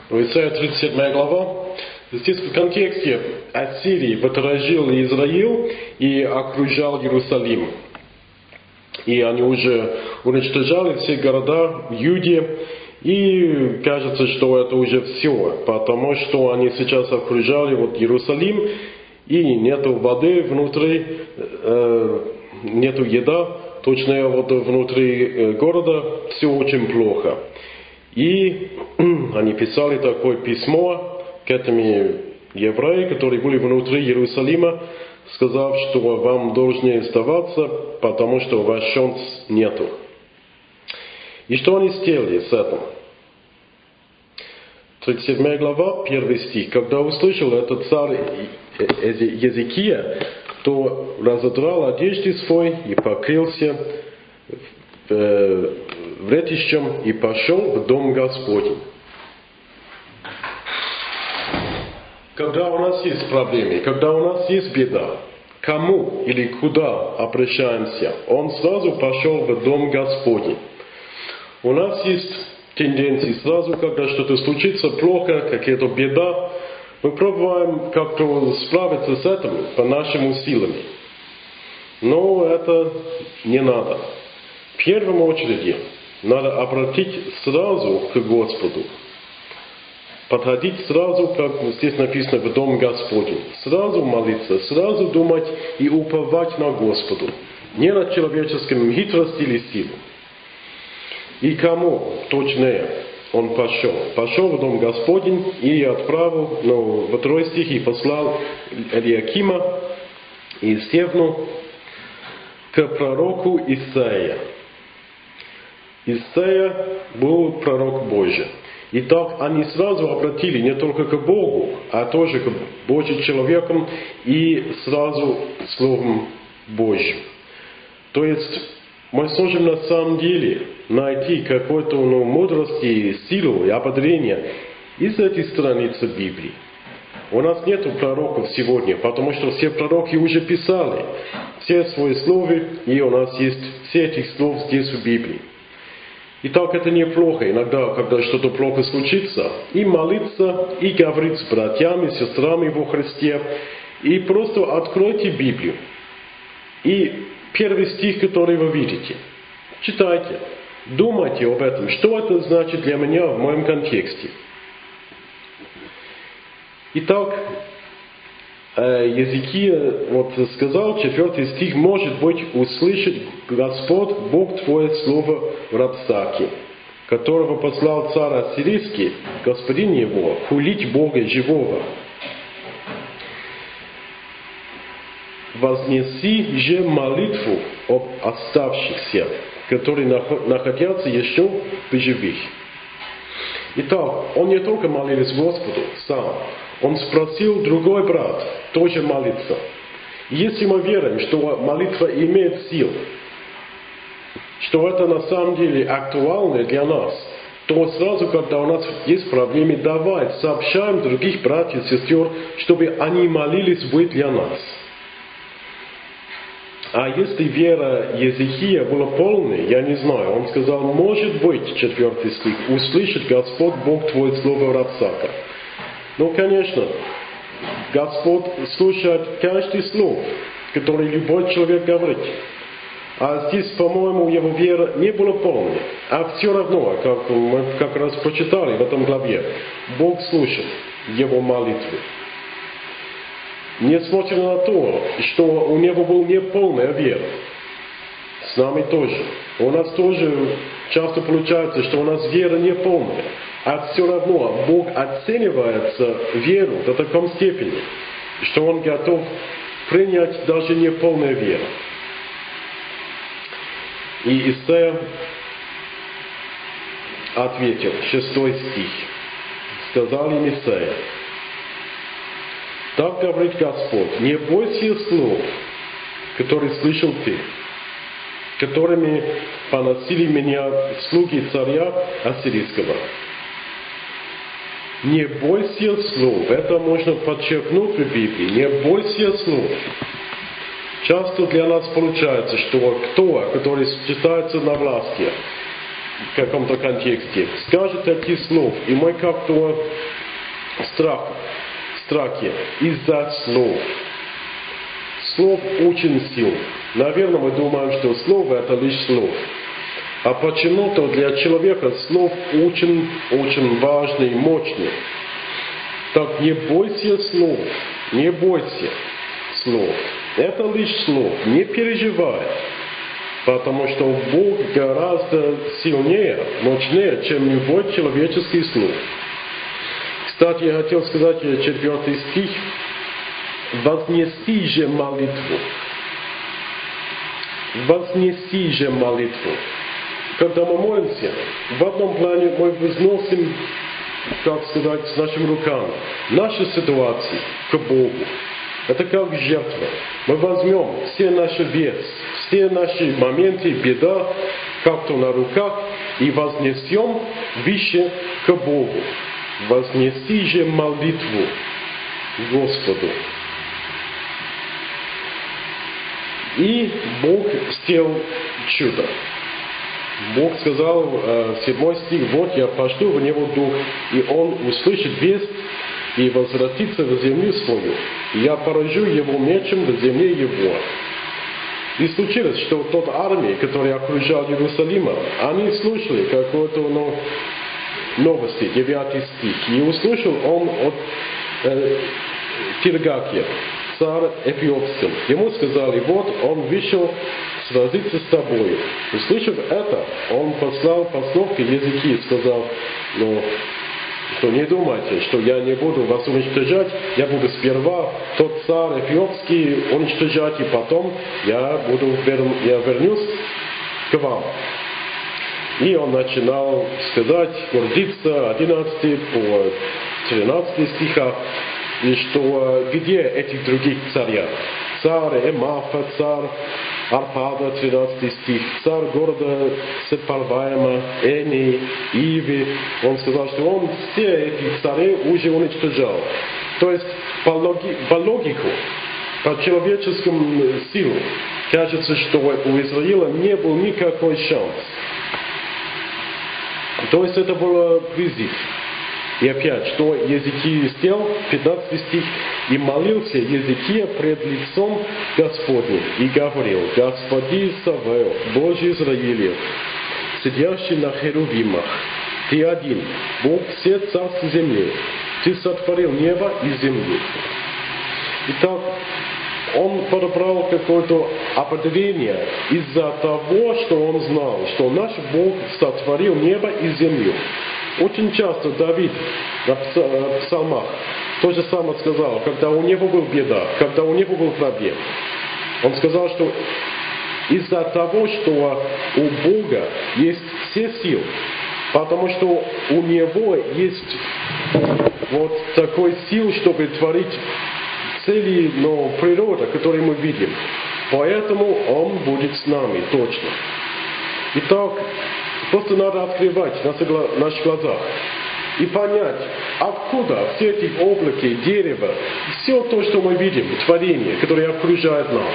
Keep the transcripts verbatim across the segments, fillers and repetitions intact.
Исайя тридцать седьмая глава. Здесь в контексте Ассирии поторожил Израиль и окружал Иерусалим. И они уже уничтожали все города в Юде. И кажется, что это уже все, потому что они сейчас окружали вот Иерусалим, и нету воды внутри, э, нету еда, точно вот внутри города все очень плохо. И они писали такое письмо к этим евреям, которые были внутри Иерусалима, сказав, что вам должны оставаться, потому что у вас шанс нету. И что они сделали с этим? тридцать седьмая глава, первый стих. Когда услышал этот царь Езекия, то разодрал одежды свой и покрылся вретищем и пошел в дом Господень. Когда у нас есть проблемы, когда у нас есть беда, кому или куда обращаемся? Он сразу пошел в дом Господень. У нас есть тенденции сразу, когда что-то случится плохо, какая-то беда, мы пробуем как-то справиться с этим по нашим усилиям. Но это не надо. В первую очередь надо обратить сразу к Господу. Подходить сразу, как здесь написано, в дом Господень. Сразу молиться, сразу думать и уповать на Господу. Не на человеческом хитрости или силу. И кому точнее он пошел? Пошел в дом Господень и отправил, ну, во второй стихе послал Элиакима и Севну к пророку Исаия. Исаия был пророк Божий. И так они сразу обратили не только к Богу, а тоже к Божьим человекам и сразу Словом Божьим. То есть мы сможем на самом деле найти какую-то ну, мудрость и силу и ободрение из этой страницы Библии. У нас нет пророков сегодня, потому что все пророки уже писали все свои слова, и у нас есть все эти слова здесь в Библии. И так это неплохо, иногда, когда что-то плохо случится, и молиться, и говорить с братьями, сестрами во Христе, и просто откройте Библию. И первый стих, который вы видите, читайте, думайте об этом, что это значит для меня в моем контексте. Итак, Езекия вот сказал, четвертый стих, может быть, услышит Господь, Бог твое слово в Рапсаке, которого послал царь Ассирийский, господин его, хулить Бога живого. Вознеси же молитву об оставшихся, которые находятся еще в живых. Итак, он не только молился Господу сам, он спросил другой брат тоже молиться. Если мы верим, что молитва имеет силу, что это на самом деле актуально для нас, то сразу, когда у нас есть проблемы, давай сообщаем других братьев и сестер, чтобы они молились быть для нас. А если вера Езекия была полной, я не знаю, он сказал, может быть, четвертый стих, услышит Господь Бог твой слово в Рапсака. Ну, конечно, Господь слушает каждый слово, который любой человек говорит. А здесь, по-моему, его вера не была полной. А все равно, как мы как раз прочитали в этом главе, Бог слушает его молитвы. Несмотря на то, что у него была неполная вера. С нами тоже. У нас тоже часто получается, что у нас вера неполная. А все равно Бог оценивается веру до такой степени, что Он готов принять даже неполную веру. И Исайя ответил, шестой стих. Сказал им Исайя, так говорит Господь, не бойся слов, которые слышал ты, которыми поносили меня слуги царя Ассирийского. Не бойся слов. Это можно подчеркнуть в Библии. Не бойся слов. Часто для нас получается, что кто, который считается на власти, в каком-то контексте, скажет таких слов, и мы как-то страх, страхе из-за слов. Слов очень сильно. Наверное, мы думаем, что слово это лишь слов. А почему-то для человека слов очень-очень важный и мощный. Так не бойся слов, не бойся слов. Это лишь слов, не переживай. Потому что Бог гораздо сильнее, мощнее, чем любой человеческий слов. Кстати, я хотел сказать четвертый стих. «Вознеси же молитву». «Вознеси же молитву». Когда мы молимся, в одном плане мы возносим, как сказать, с нашими руками наши ситуации к Богу. Это как жертва. Мы возьмем все наши вес, все наши моменты, беда, как-то на руках, и вознесем выше к Богу. Вознеси же молитву Господу. И Бог сделал чудо. Бог сказал, седьмой стих, «Вот я пошлю в него дух, и он услышит весть и возвратится в землю свою, и я поражу его мечем в земле его». И случилось, что тот армии, которая окружала Иерусалим, они слушали какое-то ну, новости, девятый стих. И услышал он от э, Тиргакия, царь Эфиопский. Ему сказали, вот он вышел сразиться с тобою. Услышав это, он послал послов к языки и сказал, ну, что не думайте, что я не буду вас уничтожать, я буду сперва тот царь Эфиопский уничтожать, и потом я, буду, я вернусь к вам. И он начинал сказать, гордиться, одиннадцатый по тринадцатый стиха, и что где этих других царя? Царь Эмафа, царь Арпада, тринадцатый стих, царь города Сепарваима, Эни, Иви. Он сказал, что он все эти царей уже уничтожал. То есть по, логи, по логику, по человеческому силу, кажется, что у Израиля не был никакой шанс. То есть это был призыв. И опять, что Езекия сделал, пятнадцатый стих, «И молился Езекия пред лицом Господним, и говорил, Господи Саваоф, Боже Израилев, сидящий на херувимах, Ты один, Бог все царств земли, Ты сотворил небо и землю». Итак, он подобрал какое-то определение из-за того, что он знал, что наш Бог сотворил небо и землю. Очень часто Давид в псалмах то же самое сказал, когда у него была беда, когда у него был проблем. Он сказал, что из-за того, что у Бога есть все силы, потому что у Него есть вот такой сил, чтобы творить цели, но природа, которую мы видим. Поэтому Он будет с нами, точно. Итак, просто надо открывать наши глаза и понять, откуда все эти облаки, дерево, все то, что мы видим, творение, которое окружает нас.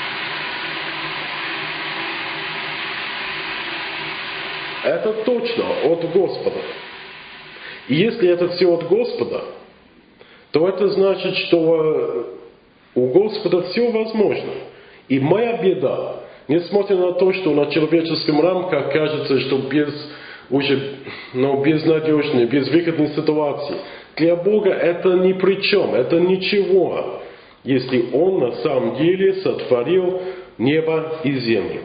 Это точно от Господа. И если это все от Господа, то это значит, что у Господа все возможно. И моя беда, несмотря на то, что на человеческом рамках кажется, что без уже ну, безнадежной, безвыходной ситуации, для Бога это ни при чем, это ничего, если Он на самом деле сотворил небо и землю.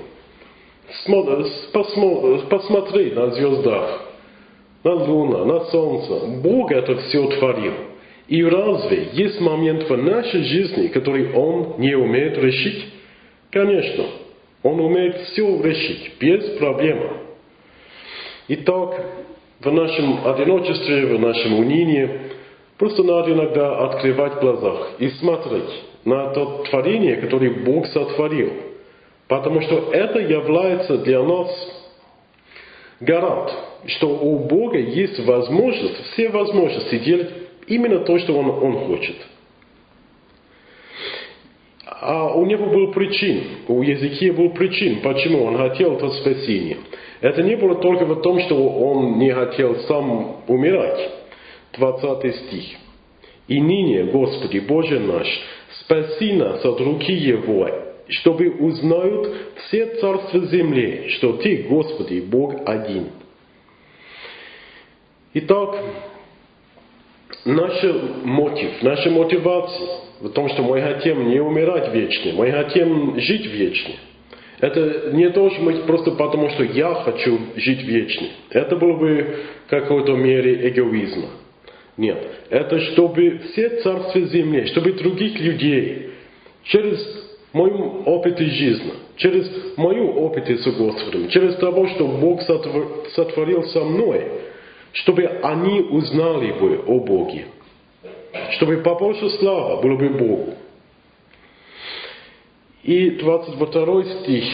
Посмотри на звездах, на луну, на солнце. Бог это все творил. И разве есть момент в нашей жизни, который Он не умеет решить? Конечно, Он умеет все решить, без проблем. Итак, в нашем одиночестве, в нашем унынии, просто надо иногда открывать глаза и смотреть на то творение, которое Бог сотворил. Потому что это является для нас гарант, что у Бога есть возможность, все возможности делать именно то, что Он, он хочет. А у него был причин, у Езекия был причин, почему он хотел это спасение. Это не было только в том, что он не хотел сам умирать. двадцатый стих. «И ныне, Господи, Боже наш, спаси нас от руки его, чтобы узнают все царства земли, что Ты, Господи, Бог один». Итак, наш мотив, наша мотивация в том, что мы хотим не умирать вечно, мы хотим жить вечно. Это не должно быть просто потому, что я хочу жить вечно. Это было бы в какой-то мере эгоизма. Нет, это чтобы все царства земли, чтобы других людей через мой опыт жизни, через мою опыт с Господом, через того, что Бог сотворил со мной, чтобы они узнали бы о Боге. Чтобы побольше славы было бы Богу. И двадцать второй стих.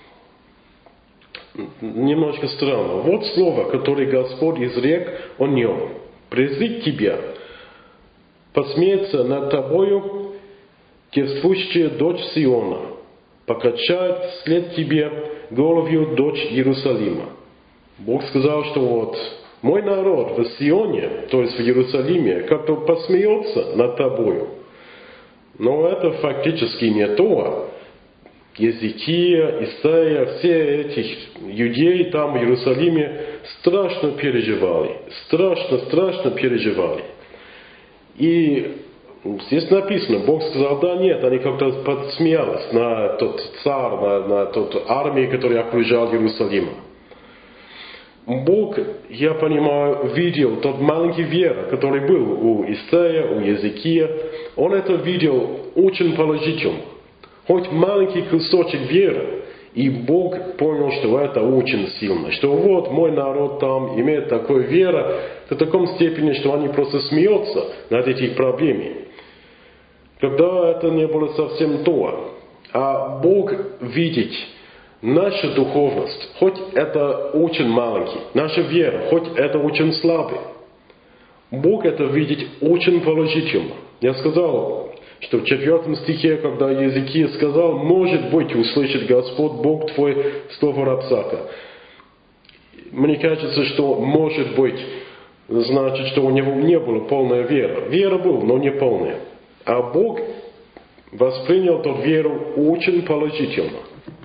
Немножко странно. Вот слово, которое Господь изрек о нем. «Презрит тебя, посмеется над тобою девствующая дочь Сиона, покачает вслед тебе головью дочь Иерусалима». Бог сказал, что вот мой народ в Сионе, то есть в Иерусалиме, как-то посмеется над тобою. Но это фактически не то. Езекия, Исаия, все этих юдеи там в Иерусалиме страшно переживали. Страшно, страшно переживали. И здесь написано, Бог сказал, да нет, они как-то подсмеялись на тот царь, на, на тот армию, которая окружала Иерусалим. Бог, я понимаю, видел тот маленький вера, который был у Исаия, у Езекия. Он это видел очень положительно. Хоть маленький кусочек веры, и Бог понял, что это очень сильно. Что вот мой народ там имеет такую веру до такой степени, что они просто смеются над этими проблемами. Когда это не было совсем то. А Бог видит наша духовность, хоть это очень маленький, наша вера, хоть это очень слабый. Бог это видит очень положительно. Я сказал, что в четвертом стихе, когда Езекия сказал, может быть, услышит Господь Бог твой слово Рабсака. Мне кажется, что может быть, значит, что у него не было полной веры. Вера была, но не полная. А Бог воспринял эту веру очень положительно.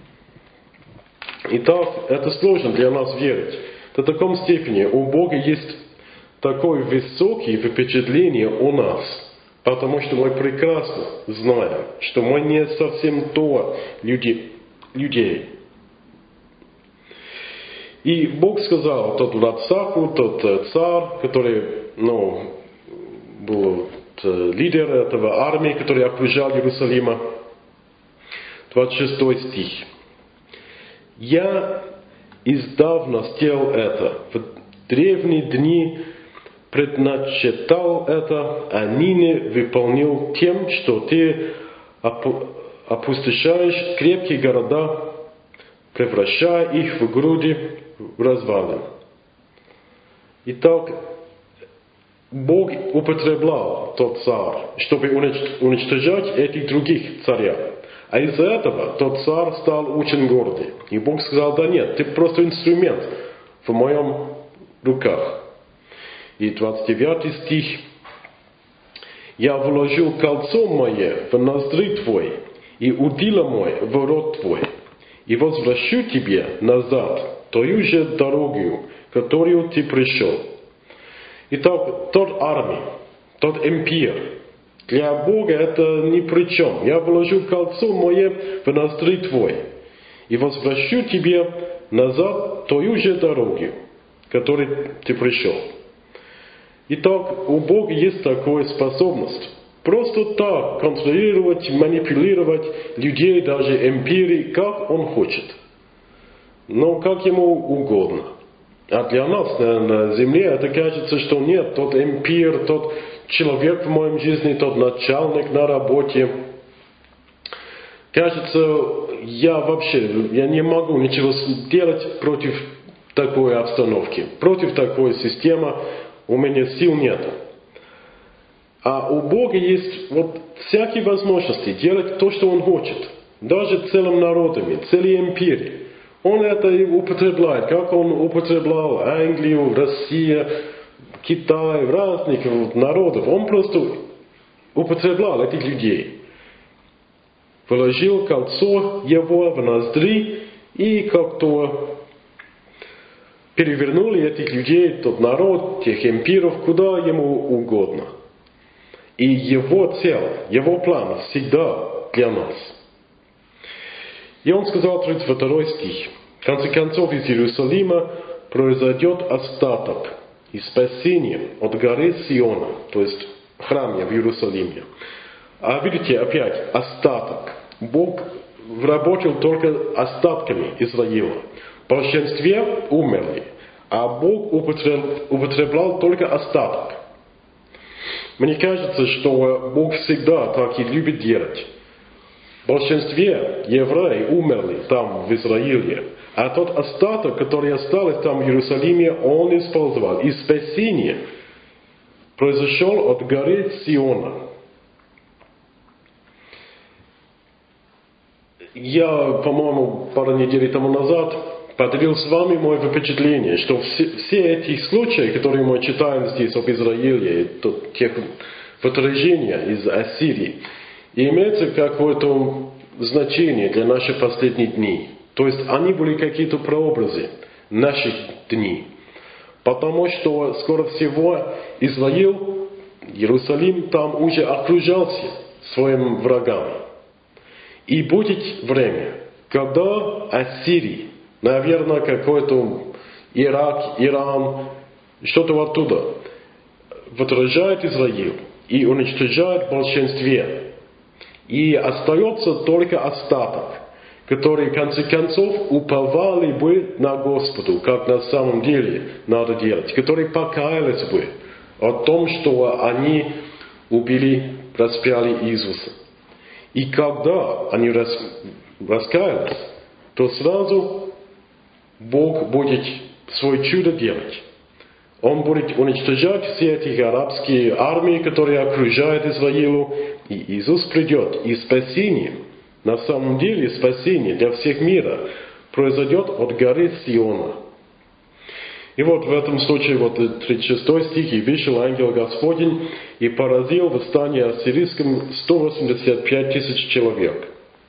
Итак, это сложно для нас верить. До такой степени у Бога есть такое высокое впечатление о нас. Потому что мы прекрасно знаем, что мы не совсем то люди, людей. И Бог сказал, тот Рабсаку, тот царь, который ну, был лидер этого армии, который окружал Иерусалима, двадцать шестой стих. «Я издавна сделал это, в древние дни предначертал это, а ныне выполнил тем, что ты опустошаешь крепкие города, превращая их в груди в развалины». Итак, Бог употреблял тот царь, чтобы уничтожать этих других царей. А из-за этого тот царь стал очень гордый. И Бог сказал, да нет, ты просто инструмент в моем руках. И двадцать девятый стих. «Я вложил кольцо мое в ноздри твой, и удила мой в рот твой, и возвращу тебе назад тою же дорогу, которую ты пришел». Итак, тот армия, тот импир, для Бога это ни при чем. «Я вложу кольцо мое в ноздри твой, и возвращу тебе назад тою же дорогу, которой ты пришел». Итак, у Бога есть такая способность. Просто так контролировать, манипулировать людей, даже империи, как Он хочет. Но как Ему угодно. А для нас на, на земле это кажется, что нет, тот импир, тот человек в моей жизни, тот начальник на работе. Кажется, я вообще, я не могу ничего сделать против такой обстановки, против такой системы. У меня сил нет. А у Бога есть вот всякие возможности делать то, что Он хочет. Даже целым народами, целой империей. Он это и употребляет, как Он употреблял Англию, Россию, Китай, разных народов. Он просто употреблял этих людей. Положил кольцо его в ноздри и как-то перевернули этих людей, тот народ, тех имперов, куда ему угодно. И его цель, его план всегда для нас. И он сказал, тридцать второй стих, в конце концов из Иерусалима произойдет остаток и спасение от горы Сиона, то есть в храме в Иерусалиме. А видите, опять, остаток. Бог работал только остатками Израиля. В большинстве умерли, а Бог употреблял только остаток. Мне кажется, что Бог всегда так и любит делать. В большинстве евреи умерли там, в Израиле, а тот остаток, который остался там, в Иерусалиме, Он использовал. И спасение произошло от горы Сиона. Я, по-моему, пару недель тому назад поделил с вами мое впечатление, что все, все эти случаи, которые мы читаем здесь об Израиле, тех вторжения из Ассирии, имеются какое-то значение для наших последних дней. То есть они были какие-то прообразы наших дней. Потому что, скоро всего, Израиль, Иерусалим там уже окружался своим врагам. И будет время, когда Ассирия, наверное, какой-то Ирак, Иран, что-то оттуда, вторжает Израиль и уничтожает в большинстве. И остается только остаток, который, в конце концов, уповали бы на Господу, как на самом деле надо делать, которые покаялись бы о том, что они убили, распяли Иисуса. И когда они рас, раскаялись, то сразу Бог будет свой чудо делать. Он будет уничтожать все эти арабские армии, которые окружают Израилю, и Иисус придет. И спасение, на самом деле спасение для всех мира, произойдет от горы Сиона. И вот в этом случае, вот тридцать шестой стих, «И вышел ангел Господень, и поразил в стане ассирийском сто восемьдесят пять тысяч человек».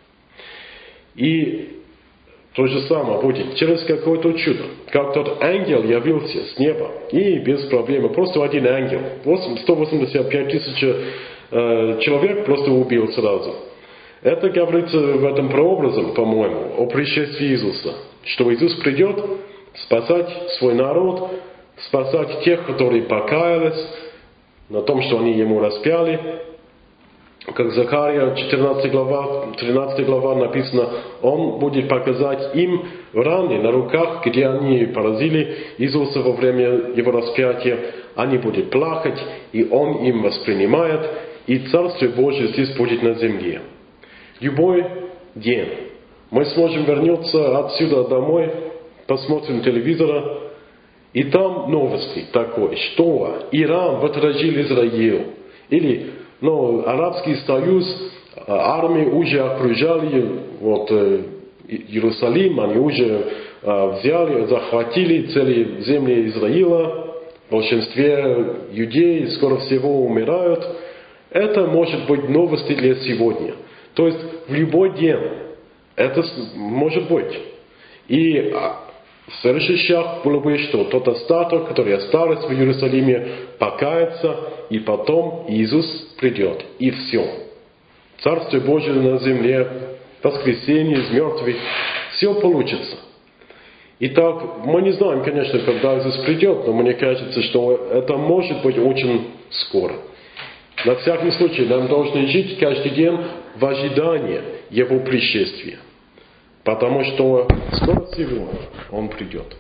И то же самое будет через какое-то чудо. Как тот ангел явился с неба, и без проблем, просто один ангел, сто восемьдесят пять тысяч э, человек просто убил сразу. Это говорится в этом прообразом, по-моему, о пришествии Иисуса, что Иисус придет спасать свой народ, спасать тех, которые покаялись на том, что они Ему распяли. Как Захария, четырнадцатая глава, тринадцатая глава написано, Он будет показать им раны на руках, где они поразили Иисуса во время Его распятия. Они будут плакать, и Он им воспринимает, и Царствие Божие здесь будет на земле. Любой день мы сможем вернуться отсюда домой, посмотрим телевизор, и там новости такой, что Иран вторжил Израиль, или ну, Арабский Союз, армии уже окружали вот, Иерусалим, они уже взяли, захватили целые земли Израиля, в большинстве людей скоро всего умирают. Это может быть новости для сегодня. То есть в любой день это может быть. И следующий шаг был бы, что тот остаток, который остался в Иерусалиме, покается, и потом Иисус придет. И все. Царствие Божие на земле, воскресение из мертвых, все получится. Итак, мы не знаем, конечно, когда Иисус придет, но мне кажется, что это может быть очень скоро. На всякий случай, нам должны жить каждый день в ожидании Его пришествия. Потому что скоро всего Он придет.